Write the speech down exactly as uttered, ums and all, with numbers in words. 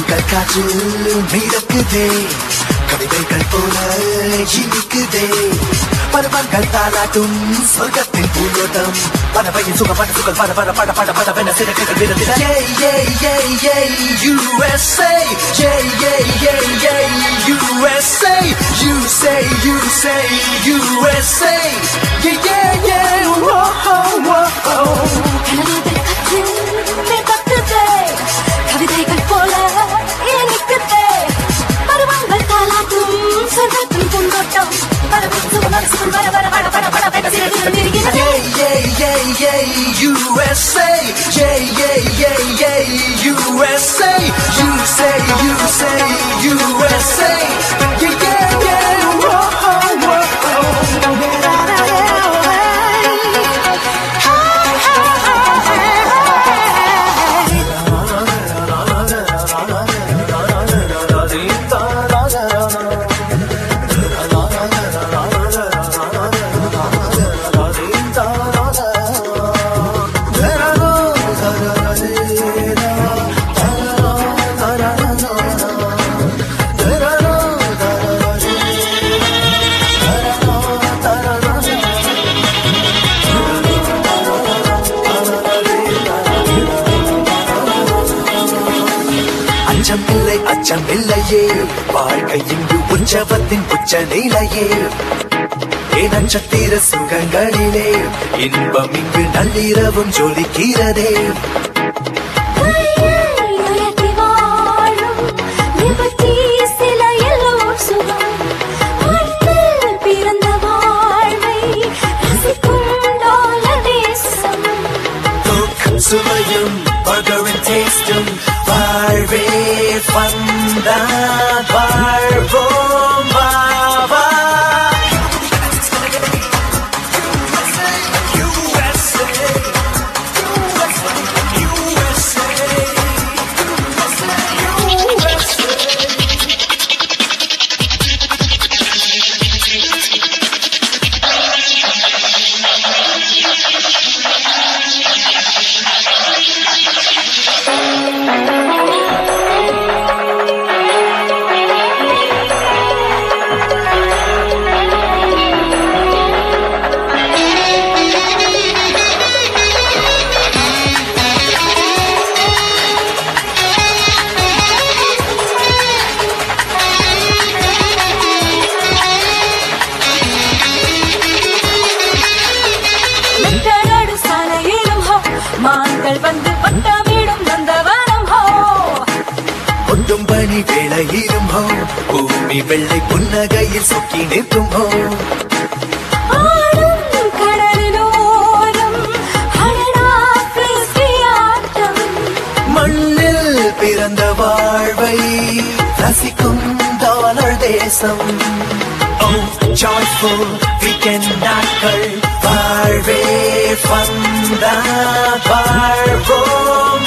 பருவங்கள் காற்றில் மிதக்குதே கவிதைகள் போல இனிக்குதே பருவங்கள் தாளாட்டும் சொர்க்கத்தின் பூலோட்டம் பறவையின் சுகமான சுகல் பர பர பட பட படவென சிறகுகள் விருந்தின U S A U S A You say you say U S A Yeah yeah yeah Whoa whoa whoa கவிதைகள் போல இனிக்குதே பருவங்கள் தாளாட்டும் சொர்க்கத்தின் பூந்தோட்டம் பறவையின் சுகமான சுகல் பர பர பட பட படவென சிறகுகள் விரிகின்றன Yeah yeah yeah U S A Yeah yeah yeah yeah U S A You say you say U S A Yeah yeah yeah Whoa whoa அச்சமில்லை அச்சமில்லையே வாழ்க்கை இங்கு உற்சவத்தின் உச்ச நிலையே ஏ நட்சத்திர சுகங்களிலே இன்பம் இங்கு நள்ளிரவும் ஜொலிக்கிறதே சுவையும் பகரின் டேஸ்டும் வாழ்வே வந்தான் வாழ்வோம் பாவா வந்து வட்டமிடும் நந்தவனம் ஹோ ஒன்றும் பனி வேளையிலும் ஹோ பூமி வெள்ளை புன்னகையில் சொக்கி நிற்கும் ஹோ கடலிலோரம் மண்ணில் பிறந்த வாழ்வை ரசிக்கும் டாலர் தேசம் Oh, joyful weekend நாட்கள் வாழ்வே வந்தா வாழ்வோம்